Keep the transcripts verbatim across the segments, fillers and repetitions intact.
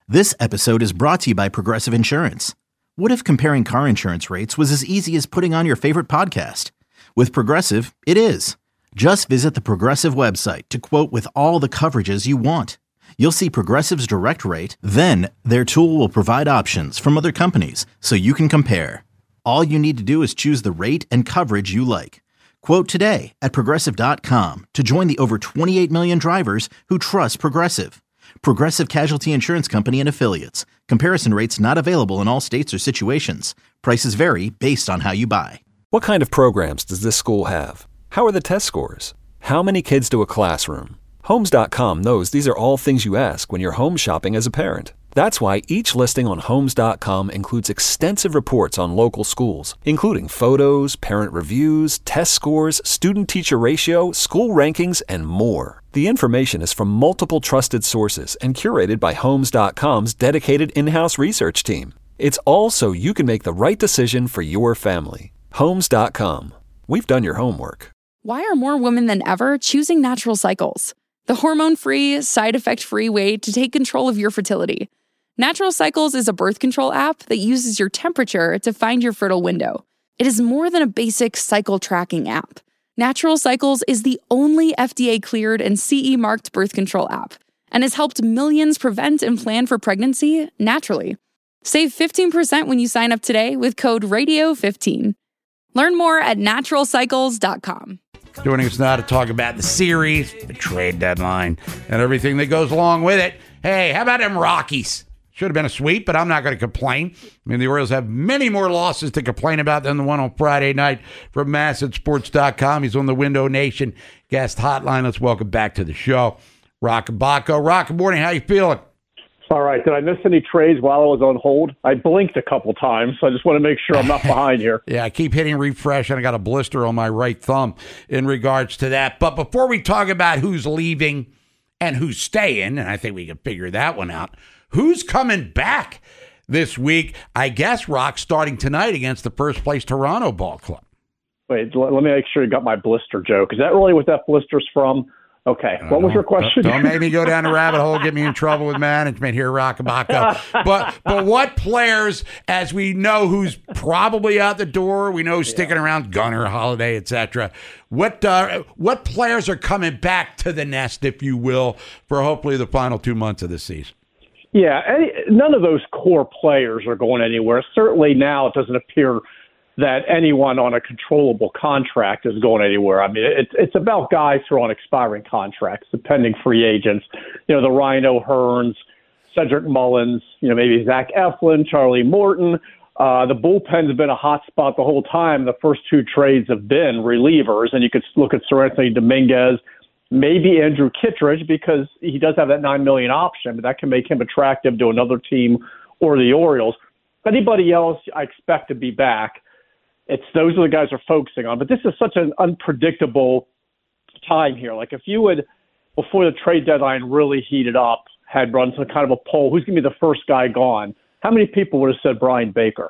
This episode is brought to you by Progressive Insurance. What if comparing car insurance rates was as easy as putting on your favorite podcast? With Progressive, it is. Just visit the Progressive website to quote with all the coverages you want. You'll see Progressive's direct rate, then their tool will provide options from other companies so you can compare. All you need to do is choose the rate and coverage you like. Quote today at progressive dot com to join the over twenty-eight million drivers who trust Progressive. Progressive Casualty Insurance Company and Affiliates. Comparison rates not available in all states or situations. Prices vary based on how you buy. What kind of programs does this school have? How are the test scores? How many kids do a classroom? Homes dot com knows these are all things you ask when you're home shopping as a parent. That's why each listing on Homes dot com includes extensive reports on local schools, including photos, parent reviews, test scores, student-teacher ratio, school rankings, and more. The information is from multiple trusted sources and curated by Homes dot com's dedicated in-house research team. It's all so you can make the right decision for your family. Homes dot com. We've done your homework. Why are more women than ever choosing Natural Cycles? The hormone-free, side-effect-free way to take control of your fertility. Natural Cycles is a birth control app that uses your temperature to find your fertile window. It is more than a basic cycle tracking app. Natural Cycles is the only F D A-cleared and C E-marked birth control app and has helped millions prevent and plan for pregnancy naturally. Save fifteen percent when you sign up today with code radio fifteen. Learn more at natural cycles dot com. Joining us now to talk about the series, the trade deadline, and everything that goes along with it. Hey, how about them Rockies? Should have been a sweep, but I'm not going to complain. I mean, the Orioles have many more losses to complain about than the one on Friday night from Masset Sports dot com. He's on the Window Nation guest hotline. Let's welcome back to the show, Roch Kubatko. Roch, good morning. How you feeling? All right. Did I miss any trades while I was on hold? I blinked a couple times, so I just want to make sure I'm not behind here. Yeah, I keep hitting refresh, and I got a blister on my right thumb in regards to that. But before we talk about who's leaving and who's staying, and I think we can figure that one out, who's coming back this week? I guess, Rock, starting tonight against the first-place Toronto Ball Club. Wait, let me make sure you got my blister joke. Is that really what that blister's from? Okay, what was your question? Don't, don't make me go down the rabbit hole, get me in trouble with management here, Roch Kubatko. But but what players, as we know who's probably out the door, we know who's sticking around, Gunnar, Holiday, et cetera. What, uh, what players are coming back to the nest, if you will, for hopefully the final two months of the season? Yeah, any, none of those core players are going anywhere. Certainly now it doesn't appear that anyone on a controllable contract is going anywhere. I mean, it's it's about guys who are on expiring contracts, the pending free agents. You know, the Ryan O'Hearns, Cedric Mullins, you know, maybe Zach Eflin, Charlie Morton. Uh, the bullpen's been a hot spot the whole time. The first two trades have been relievers, and you could look at Seranthony Dominguez, maybe Andrew Kittredge, because he does have that nine million dollars option, but that can make him attractive to another team or the Orioles. Anybody else I expect to be back. It's those are the guys we're focusing on. But this is such an unpredictable time here. Like if you would, before the trade deadline really heated up, had run some kind of a poll, who's going to be the first guy gone? How many people would have said Brian Baker?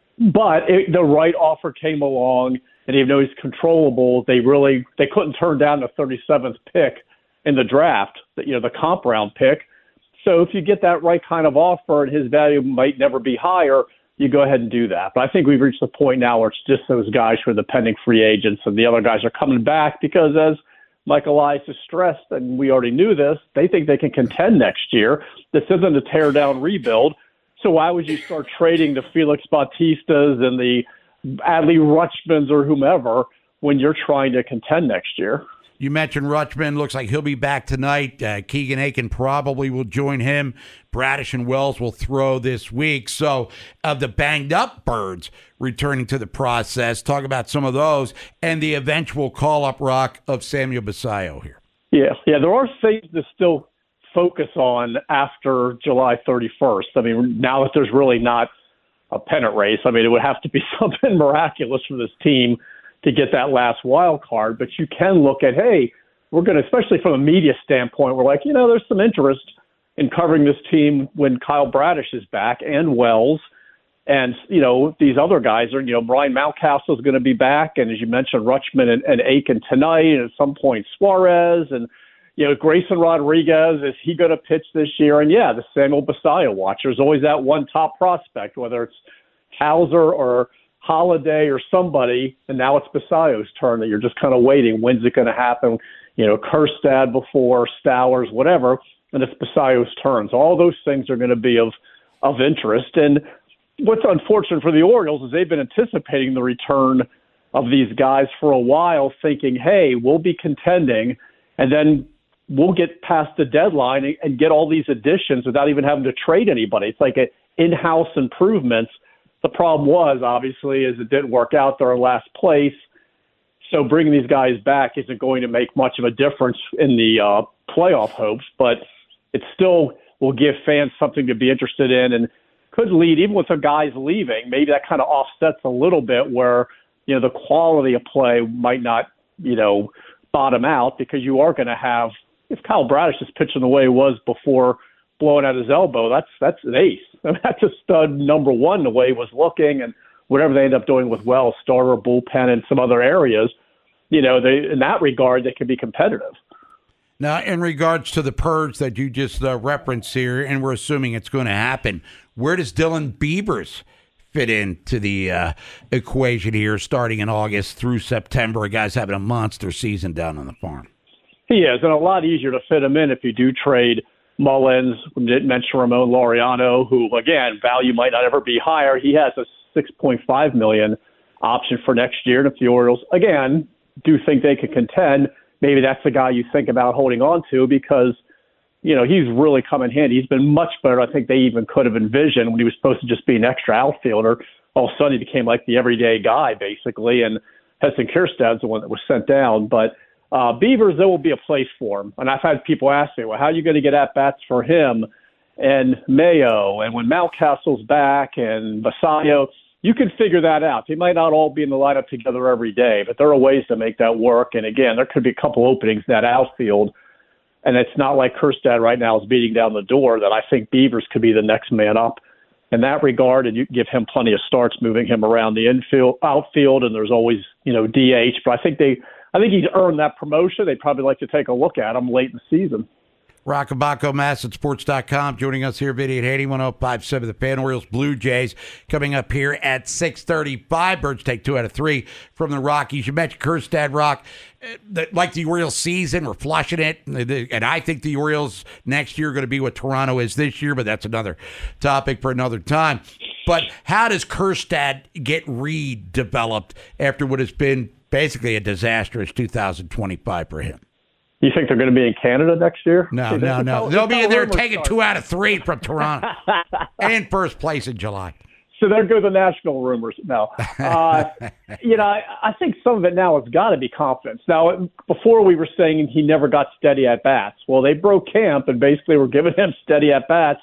But it, the right offer came along, and even though he's controllable, they really they couldn't turn down the thirty-seventh pick in the draft, you know, the comp round pick. So if you get that right kind of offer and his value might never be higher, you go ahead and do that. But I think we've reached the point now where it's just those guys who are the pending free agents, and the other guys are coming back because, as Mike Elias has stressed, and we already knew this, they think they can contend next year. This isn't a tear-down rebuild. So why would you start trading the Felix Bautistas and the Adley Rutschmans or whomever when you're trying to contend next year? You mentioned Rutschman. Looks like he'll be back tonight. Uh, Keegan Aiken probably will join him. Bradish and Wells will throw this week. So of the banged-up birds returning to the process, talk about some of those and the eventual call-up rock of Samuel Basallo here. Yeah, yeah, there are things to still focus on after July thirty-first. I mean, now that there's really not a pennant race, I mean, it would have to be something miraculous for this team to get that last wild card. But you can look at, hey, we're going to, especially from a media standpoint, we're like, you know, there's some interest in covering this team when Kyle Bradish is back and Wells. And, you know, these other guys are, you know, Brian Mountcastle is going to be back. And as you mentioned, Rutschman and, and Aiken tonight, and at some point Suarez. And, you know, Grayson Rodriguez, is he going to pitch this year? And yeah, the Samuel Basallo watch. There's always that one top prospect, whether it's Hauser or Holiday or somebody, and now it's Basallo's turn that you're just kind of waiting. When's it going to happen? You know, Kjerstad before, Stowers, whatever, and it's Basallo's turns. All those things are going to be of of interest. And what's unfortunate for the Orioles is they've been anticipating the return of these guys for a while, thinking, hey, we'll be contending, and then we'll get past the deadline and get all these additions without even having to trade anybody. It's like an in-house improvements. The problem was, obviously, is it didn't work out. They're in last place. So bringing these guys back isn't going to make much of a difference in the uh, playoff hopes, but it still will give fans something to be interested in and could lead, even with the guys leaving, maybe that kind of offsets a little bit where, you know, the quality of play might not, you know, bottom out because you are going to have, if Kyle Bradish is pitching the way he was before blowing out his elbow, that's that's an ace. I mean, that's a stud number one the way he was looking, and whatever they end up doing with Wells, starter, bullpen, and some other areas, you know, they, in that regard, they can be competitive. Now, in regards to the purge that you just uh, referenced here, and we're assuming it's going to happen, where does Dylan Beavers fit into the uh, equation here starting in August through September? A guy's having a monster season down on the farm. He is, and a lot easier to fit him in if you do trade Mullins. We didn't mention Ramon Laureano, who, again, value might not ever be higher. He has a six point five million dollars option for next year. And if the Orioles, again, do think they could contend, maybe that's the guy you think about holding on to because, you know, he's really come in handy. He's been much better, I think, they even could have envisioned when he was supposed to just be an extra outfielder. All of a sudden, he became like the everyday guy, basically, and Heston Kjerstad's the one that was sent down. But uh, Beavers, there will be a place for him. And I've had people ask me, well, how are you going to get at-bats for him and Mayo? And when Mountcastle's back and Basallo, you can figure that out. They might not all be in the lineup together every day, but there are ways to make that work. And, again, there could be a couple openings in that outfield. And it's not like Kjerstad right now is beating down the door that I think Beavers could be the next man up in that regard. And you give him plenty of starts moving him around the infield, outfield, and there's always, you know, D H. But I think they, I think he's earned that promotion. They'd probably like to take a look at him late in the season. Rockabacco, Mass at sports dot com, joining us here, video at eighty-one oh five seven, the Fan. Orioles, Blue Jays, coming up here at six thirty-five. Birds take two out of three from the Rockies. You mentioned Kjerstad, Rock. Like the Orioles season, we're flushing it, and I think the Orioles next year are going to be what Toronto is this year, but that's another topic for another time. But how does Kjerstad get redeveloped after what has been basically a disastrous two thousand twenty-five for him? You think they're going to be in Canada next year? No, no, no. They'll be in there taking two out of three from Toronto and first place in July. So there go the national rumors. No. Uh, you know, I, I think some of it now has got to be confidence. Now, before we were saying he never got steady at-bats. Well, they broke camp and basically were giving him steady at-bats,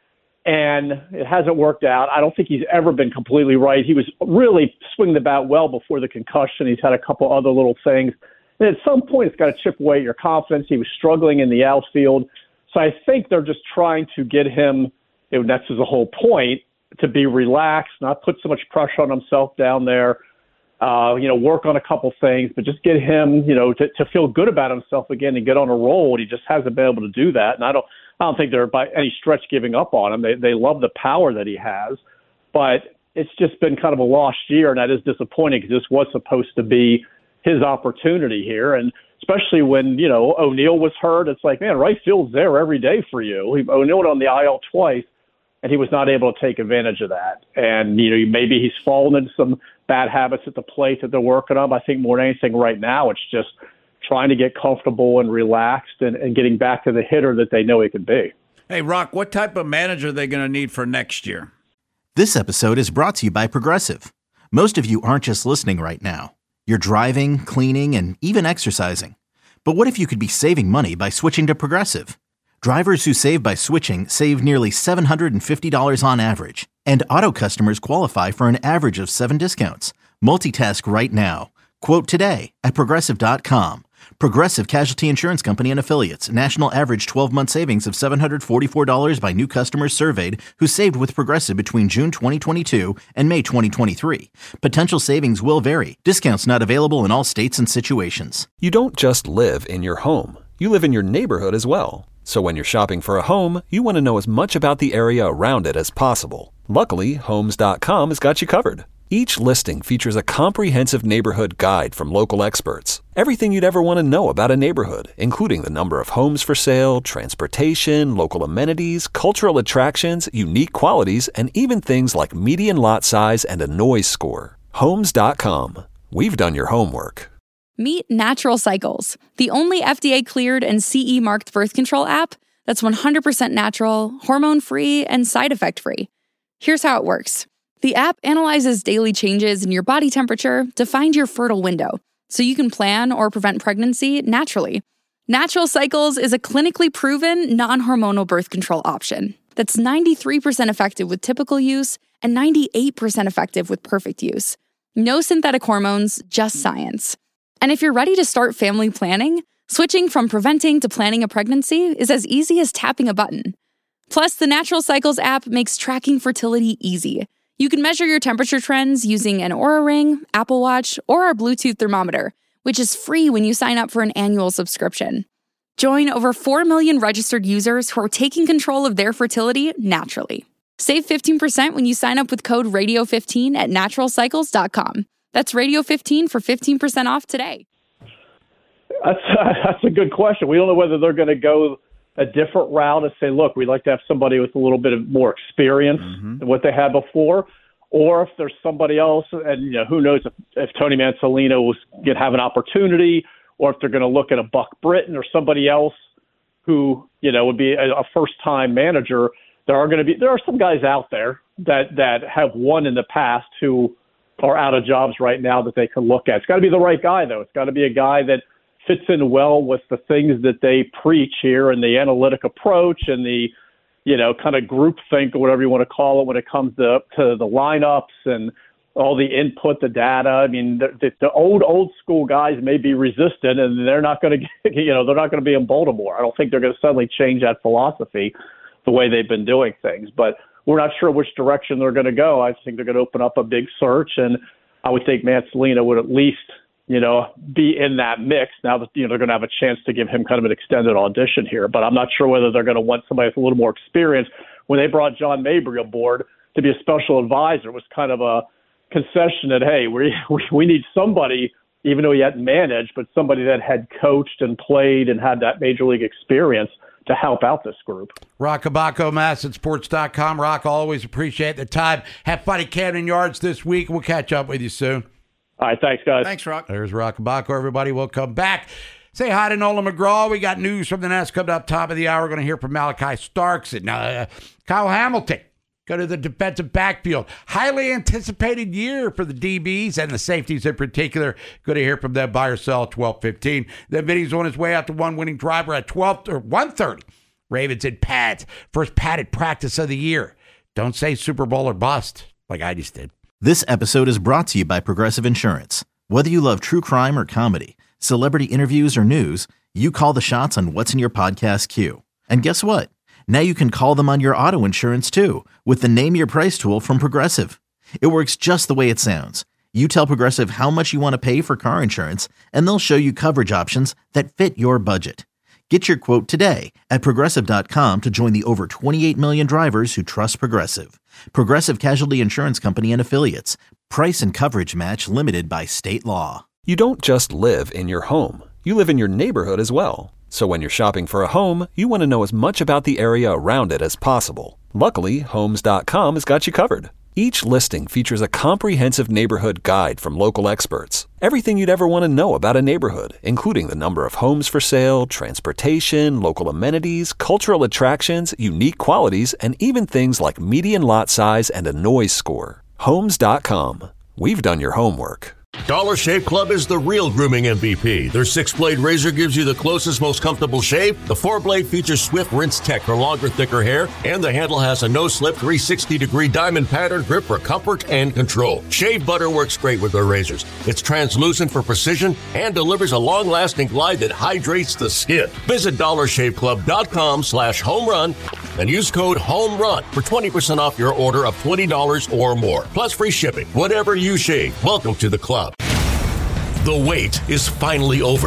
and it hasn't worked out. I don't think he's ever been completely right. He was really swinging the bat well before the concussion. He's had a couple other little things. And at some point, it's got to chip away at your confidence. He was struggling in the outfield. So I think they're just trying to get him, you know, that's the whole point, to be relaxed, not put so much pressure on himself down there, uh, you know, work on a couple things, but just get him, you know, to, to feel good about himself again and get on a roll. And he just hasn't been able to do that. And I don't, I don't think they're by any stretch giving up on him. They, they love the power that he has, but it's just been kind of a lost year, and that is disappointing because this was supposed to be his opportunity here. And especially when, you know, O'Neill was hurt, it's like, man, right field's there every day for you. He, O'Neill on the I L twice, and he was not able to take advantage of that. And, you know, maybe he's fallen into some bad habits at the plate that they're working on. I think more than anything right now, it's just trying to get comfortable and relaxed and, and getting back to the hitter that they know he can be. Hey, Rock, what type of manager are they going to need for next year? This episode is brought to you by Progressive. Most of you aren't just listening right now. You're driving, cleaning, and even exercising. But what if you could be saving money by switching to Progressive? Drivers who save by switching save nearly seven hundred fifty dollars on average. And auto customers qualify for an average of seven discounts. Multitask right now. Quote today at Progressive dot com. Progressive Casualty Insurance Company and Affiliates. National average twelve-month savings of seven hundred forty-four dollars by new customers surveyed who saved with Progressive between June twenty twenty-two and May twenty twenty-three. Potential savings will vary. Discounts not available in all states and situations. You don't just live in your home. you live in your neighborhood as well. So when you're shopping for a home, you want to know as much about the area around it as possible. Luckily, Homes dot com has got you covered. Each listing features a comprehensive neighborhood guide from local experts. Everything you'd ever want to know about a neighborhood, including the number of homes for sale, transportation, local amenities, cultural attractions, unique qualities, and even things like median lot size and a noise score. Homes dot com. We've done your homework. Meet Natural Cycles, the only F D A-cleared and C E-marked birth control app that's one hundred percent natural, hormone-free, and side effect-free. Here's how it works. The app analyzes daily changes in your body temperature to find your fertile window, so you can plan or prevent pregnancy naturally. Natural Cycles is a clinically proven, non-hormonal birth control option that's ninety-three percent effective with typical use and ninety-eight percent effective with perfect use. No synthetic hormones, just science. And if you're ready to start family planning, switching from preventing to planning a pregnancy is as easy as tapping a button. Plus, the Natural Cycles app makes tracking fertility easy. You can measure your temperature trends using an Oura Ring, Apple Watch, or our Bluetooth thermometer, which is free when you sign up for an annual subscription. Join over four million registered users who are taking control of their fertility naturally. Save fifteen percent when you sign up with code radio fifteen at natural cycles dot com. That's radio fifteen for fifteen percent off today. That's, that's a good question. We don't know whether they're going to go a different route and say, look, we'd like to have somebody with a little bit of more experience mm-hmm. than what they had before, or if there's somebody else, and you know, who knows if, if Tony Mansolino was going to have an opportunity, or if they're going to look at a Buck Britton or somebody else who, you know, would be a, a first-time manager. There are going to be there are some guys out there that that have won in the past who are out of jobs right now that they can look at. It's got to be the right guy, though. It's got to be a guy that fits in well with the things that they preach here and the analytic approach and the, you know, kind of group think or whatever you want to call it when it comes to, to the lineups and all the input, the data. I mean, the, the, the old, old school guys may be resistant and they're not going to, you know, they're not going to be in Baltimore. I don't think they're going to suddenly change that philosophy the way they've been doing things, but we're not sure which direction they're going to go. I think they're going to open up a big search, and I would think Mansolino would at least, you know, be in that mix now that, you know, they're going to have a chance to give him kind of an extended audition here. But I'm not sure whether they're going to want somebody with a little more experience. When they brought John Mabry aboard to be a special advisor, it was kind of a concession that, hey, we we, we need somebody, even though he hadn't managed, but somebody that had coached and played and had that major league experience to help out this group. Roch Kubatko, Masson Sports dot com. Roch, always appreciate the time. Have fun at Camden Yards this week. We'll catch up with you soon. All right, thanks, guys. Thanks, Roch. There's Roch Kubatko, everybody. We'll come back. Say hi to Nolan McGraw. We got news from the Nets coming up top of the hour. We're going to hear from Malachi Starks and uh, Kyle Hamilton. Go to the defensive backfield. Highly anticipated year for the D Bs and the safeties in particular. Good to hear from them. Buy or sell at twelve fifteen. Then Vinny's on his way out to one winning driver at twelve or one thirty. Ravens and Pats. First padded practice of the year. Don't say Super Bowl or bust like I just did. This episode is brought to you by Progressive Insurance. Whether you love true crime or comedy, celebrity interviews or news, you call the shots on what's in your podcast queue. And guess what? Now you can call them on your auto insurance too with the Name Your Price tool from Progressive. It works just the way it sounds. You tell Progressive how much you want to pay for car insurance, and they'll show you coverage options that fit your budget. Get your quote today at Progressive dot com to join the over twenty-eight million drivers who trust Progressive. Progressive Casualty Insurance Company and Affiliates. Price and coverage match limited by state law. You don't just live in your home. You live in your neighborhood as well. So when you're shopping for a home, you want to know as much about the area around it as possible. Luckily, Homes dot com has got you covered. Each listing features a comprehensive neighborhood guide from local experts. Everything you'd ever want to know about a neighborhood, including the number of homes for sale, transportation, local amenities, cultural attractions, unique qualities, and even things like median lot size and a noise score. Homes dot com. We've done your homework. Dollar Shave Club is the real grooming M V P. Their six-blade razor gives you the closest, most comfortable shave. The four-blade features Swift Rinse Tech for longer, thicker hair. And the handle has a no-slip three sixty degree diamond pattern grip for comfort and control. Shave butter works great with their razors. It's translucent for precision and delivers a long-lasting glide that hydrates the skin. Visit dollar shave club dot com slash home run and use code HOMERUN for twenty percent off your order of twenty dollars or more. Plus free shipping. Whatever you shave, welcome to the club. The wait is finally over.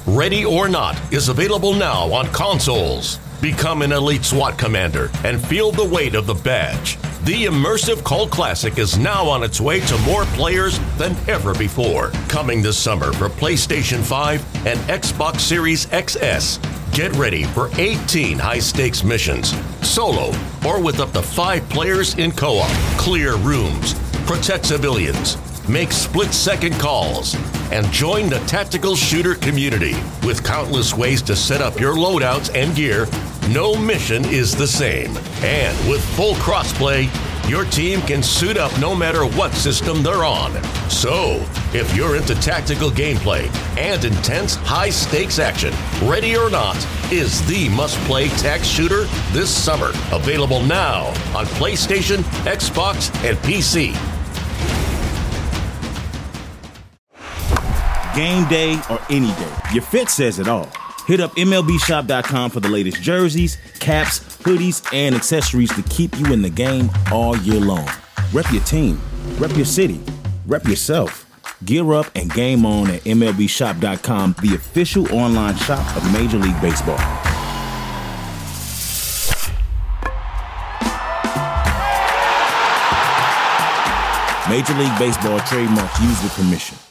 Ready or Not is available now on consoles. Become an elite SWAT commander and feel the weight of the badge. The immersive cult classic is now on its way to more players than ever before. Coming this summer for PlayStation five and Xbox Series X S. Get ready for eighteen high-stakes missions, solo or with up to five players in co-op. Clear rooms, protect civilians, make split-second calls, and join the tactical shooter community. With countless ways to set up your loadouts and gear, no mission is the same. And with full crossplay, your team can suit up no matter what system they're on. So, if you're into tactical gameplay and intense high-stakes action, Ready or Not is the must-play tac shooter this summer. Available now on PlayStation, Xbox, and P C. Game day or any day, your fit says it all. Hit up M L B shop dot com for the latest jerseys, caps, hoodies, and accessories to keep you in the game all year long. Rep your team, rep your city, rep yourself. Gear up and game on at M L B shop dot com, the official online shop of Major League Baseball. Major League Baseball trademarks used with permission.